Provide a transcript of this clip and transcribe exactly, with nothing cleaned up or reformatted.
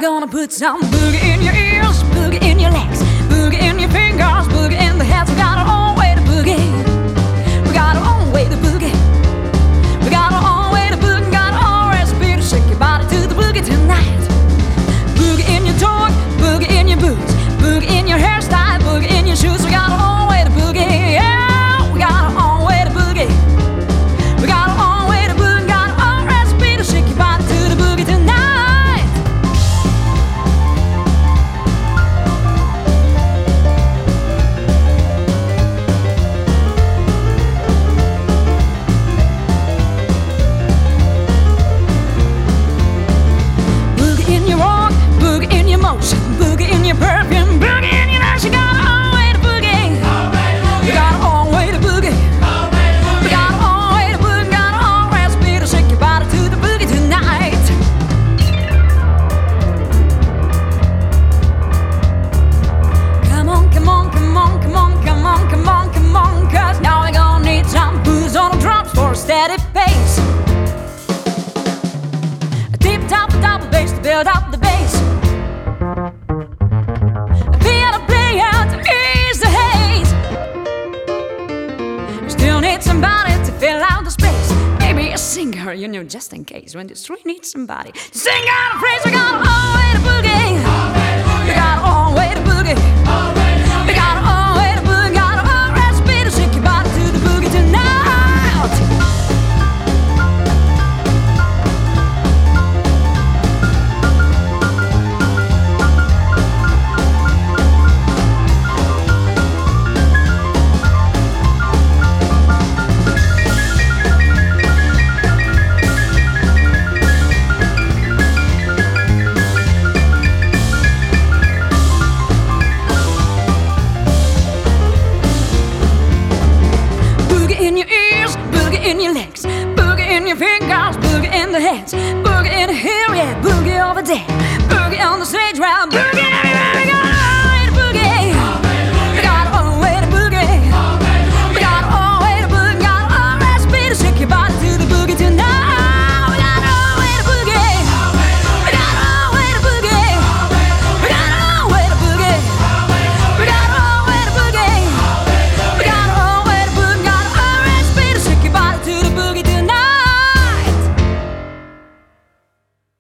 gonna put some boogie in your ears, boogie in your legs, boogie in your fingers, boogie in the heads. We got our own way to boogie. We got our own way to boogie. We got our own way to boogie. Got our own recipe to shake your body to the boogie tonight. Boogie in your talk, boogie in your boots, boogie in your hairstyle, boogie in your shoes. We got our own way to boogie. Yeah, we got our own way to boogie. We got our own way to boogie. Got our own recipe to shake your body to the boogie tonight. Boogie in your perfume, boogie in your nose. You got our own way to boogie. We got our own way to boogie. We got our own way to boogie. Got our own recipe to shake your body to the boogie tonight. Come on, come on, come on, come on, come on, come on, come on. Cause now we're gonna need some booze on the drums for a steady pace. A tip top, a double bass to build up the bass. Somebody to fill out the space. Maybe a singer, you know, just in case when the street needs somebody to sing out a phrase. We got our own way to boogie. We got our own way to boogie. We got our own way to boogie. Got our own recipe to shake your body to the boogie tonight. In your ears, boogie in your legs, boogie in your fingers, boogie in the heads.